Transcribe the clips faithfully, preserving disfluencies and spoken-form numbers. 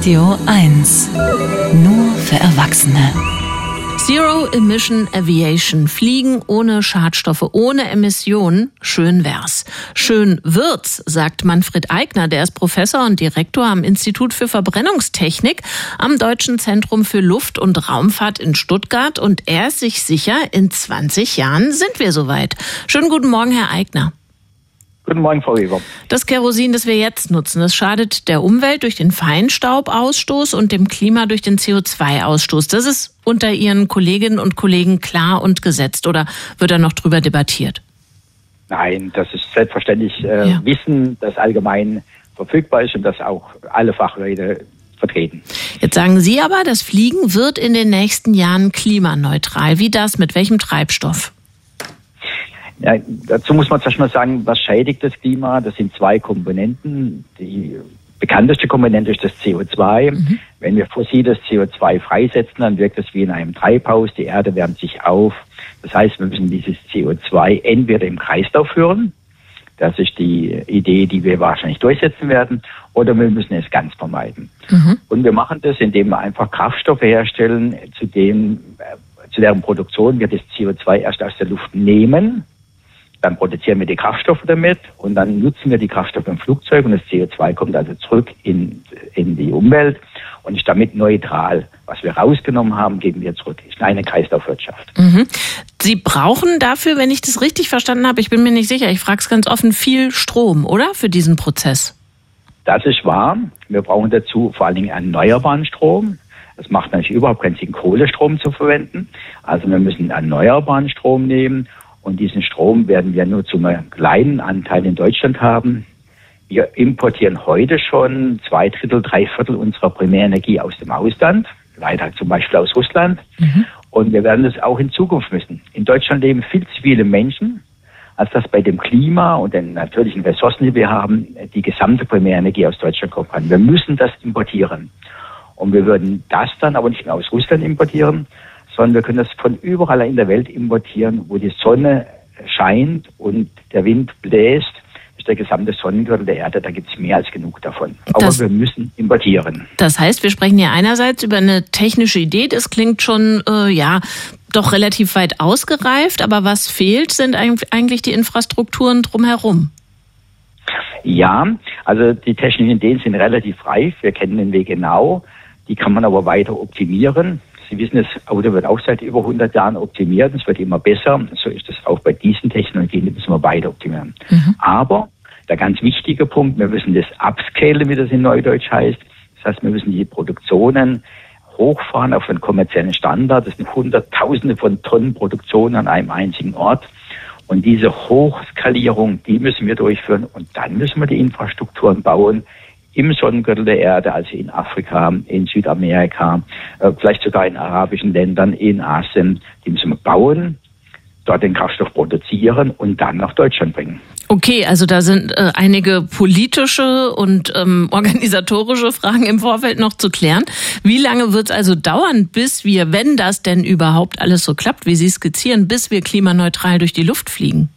Radio eins. Nur für Erwachsene. Zero Emission Aviation. Fliegen ohne Schadstoffe, ohne Emissionen. Schön wär's. Schön wird's, sagt Manfred Aigner. Der ist Professor und Direktor am Institut für Verbrennungstechnik am Deutschen Zentrum für Luft- und Raumfahrt in Stuttgart. Und er ist sich sicher, in zwanzig Jahren sind wir soweit. Schönen guten Morgen, Herr Aigner. Guten Morgen, Frau Weber. Das Kerosin, das wir jetzt nutzen, das schadet der Umwelt durch den Feinstaubausstoß und dem Klima durch den C O zwei Ausstoß. Das ist unter Ihren Kolleginnen und Kollegen klar und gesetzt, oder wird da noch drüber debattiert? Nein, das ist selbstverständlich äh, Ja. Wissen, das allgemein verfügbar ist und das auch alle Fachleute vertreten. Jetzt sagen Sie aber, das Fliegen wird in den nächsten Jahren klimaneutral. Wie das? Mit welchem Treibstoff? Ja, dazu muss man zuerst mal sagen, was schädigt das Klima? Das sind zwei Komponenten. Die bekannteste Komponente ist das C O zwei. Mhm. Wenn wir fossiles C O zwei freisetzen, dann wirkt es wie in einem Treibhaus. Die Erde wärmt sich auf. Das heißt, wir müssen dieses C O zwei entweder im Kreislauf führen. Das ist die Idee, die wir wahrscheinlich durchsetzen werden. Oder wir müssen es ganz vermeiden. Mhm. Und wir machen das, indem wir einfach Kraftstoffe herstellen, zu dem, äh, zu deren Produktion wir das C O zwei erst aus der Luft nehmen. Dann produzieren wir die Kraftstoffe damit und dann nutzen wir die Kraftstoffe im Flugzeug und das C O zwei kommt also zurück in, in die Umwelt und ist damit neutral. Was wir rausgenommen haben, geben wir zurück. Ist eine Kreislaufwirtschaft. Mhm. Sie brauchen dafür, wenn ich das richtig verstanden habe, ich bin mir nicht sicher, ich frage es ganz offen, viel Strom, oder? Für diesen Prozess? Das ist wahr. Wir brauchen dazu vor allen Dingen erneuerbaren Strom. Es macht natürlich überhaupt keinen Sinn, Kohlestrom zu verwenden. Also wir müssen erneuerbaren Strom nehmen. Und diesen Strom werden wir nur zu einem kleinen Anteil in Deutschland haben. Wir importieren heute schon zwei Drittel, drei Viertel unserer Primärenergie aus dem Ausland, leider zum Beispiel aus Russland. Mhm. Und wir werden das auch in Zukunft müssen. In Deutschland leben viel zu viele Menschen, als dass bei dem Klima und den natürlichen Ressourcen, die wir haben, die gesamte Primärenergie aus Deutschland kommen kann. Wir müssen das importieren. Und wir würden das dann aber nicht mehr aus Russland importieren, sondern wir können das von überall in der Welt importieren, wo die Sonne scheint und der Wind bläst. Das ist der gesamte Sonnengürtel der Erde, da gibt es mehr als genug davon. Aber das, wir müssen importieren. Das heißt, wir sprechen hier einerseits über eine technische Idee, das klingt schon, äh, ja, doch relativ weit ausgereift, aber was fehlt, sind eigentlich die Infrastrukturen drumherum. Ja, also die technischen Ideen sind relativ reif, wir kennen den Weg genau, die kann man aber weiter optimieren. Sie wissen, das Auto wird auch seit über hundert Jahren optimiert. Es wird immer besser. So ist es auch bei diesen Technologien, die müssen wir weiter optimieren. Mhm. Aber der ganz wichtige Punkt, wir müssen das upscalen, wie das in Neudeutsch heißt. Das heißt, wir müssen die Produktionen hochfahren auf einen kommerziellen Standard. Das sind Hunderttausende von Tonnen Produktion an einem einzigen Ort. Und diese Hochskalierung, die müssen wir durchführen. Und dann müssen wir die Infrastrukturen bauen, im Sonnengürtel der Erde, also in Afrika, in Südamerika, äh, vielleicht sogar in arabischen Ländern, in Asien. Die müssen wir bauen, dort den Kraftstoff produzieren und dann nach Deutschland bringen. Okay, also da sind äh, einige politische und ähm, organisatorische Fragen im Vorfeld noch zu klären. Wie lange wird es also dauern, bis wir, wenn das denn überhaupt alles so klappt, wie Sie skizzieren, bis wir klimaneutral durch die Luft fliegen?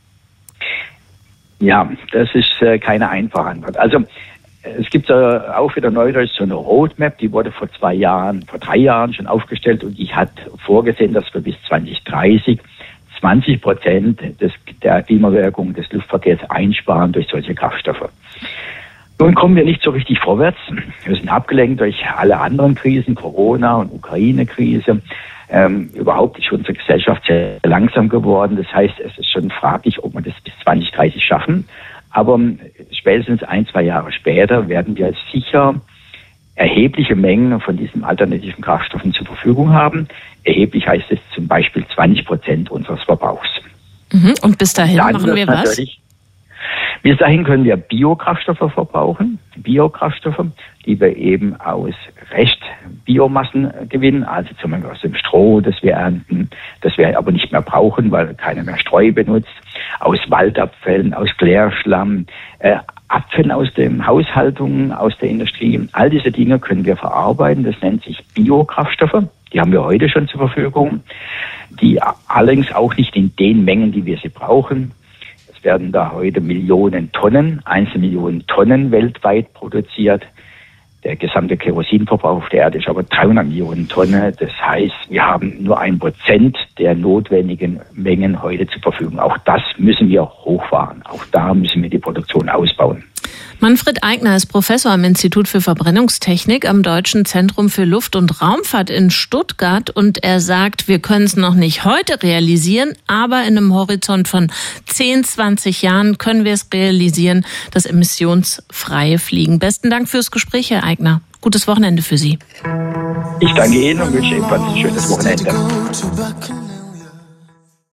Ja, das ist äh, keine einfache Antwort. Also es gibt äh, auch wieder Neudeutsch so eine Roadmap, die wurde vor zwei Jahren, vor drei Jahren schon aufgestellt und die hat vorgesehen, dass wir bis zwanzig dreißig zwanzig Prozent des, der Klimawirkung des Luftverkehrs einsparen durch solche Kraftstoffe. Nun kommen wir nicht so richtig vorwärts. Wir sind abgelenkt durch alle anderen Krisen, Corona und Ukraine-Krise. Ähm, überhaupt ist unsere Gesellschaft sehr langsam geworden. Das heißt, es ist schon fraglich, ob wir das bis zwanzig dreißig schaffen. Aber spätestens ein, zwei Jahre später werden wir sicher erhebliche Mengen von diesen alternativen Kraftstoffen zur Verfügung haben. Erheblich heißt es zum Beispiel zwanzig Prozent unseres Verbrauchs. Mhm. Und bis dahin Dann machen wir was? Bis dahin können wir Biokraftstoffe verbrauchen. Biokraftstoffe, die wir eben aus Restbiomassen gewinnen, also zum Beispiel aus dem Stroh, das wir ernten, das wir aber nicht mehr brauchen, weil keiner mehr Streu benutzt, aus Waldabfällen, aus Klärschlamm, äh, Abfällen aus den Haushaltungen, aus der Industrie. All diese Dinge können wir verarbeiten. Das nennt sich Biokraftstoffe. Die haben wir heute schon zur Verfügung. Die allerdings auch nicht in den Mengen, die wir sie brauchen. Es werden da heute Millionen Tonnen, einzelne Millionen Tonnen weltweit produziert. Der gesamte Kerosinverbrauch auf der Erde ist aber dreihundert Millionen Tonnen. Das heißt, wir haben nur ein Prozent der notwendigen Mengen heute zur Verfügung. Auch das müssen wir hochfahren. Auch da müssen wir die Produktion ausbauen. Manfred Aigner ist Professor am Institut für Verbrennungstechnik am Deutschen Zentrum für Luft- und Raumfahrt in Stuttgart. Und er sagt, wir können es noch nicht heute realisieren, aber in einem Horizont von zehn, zwanzig Jahren können wir es realisieren, das emissionsfreie Fliegen. Besten Dank fürs Gespräch, Herr Aigner. Gutes Wochenende für Sie. Ich danke Ihnen und wünsche ebenfalls ein schönes Wochenende.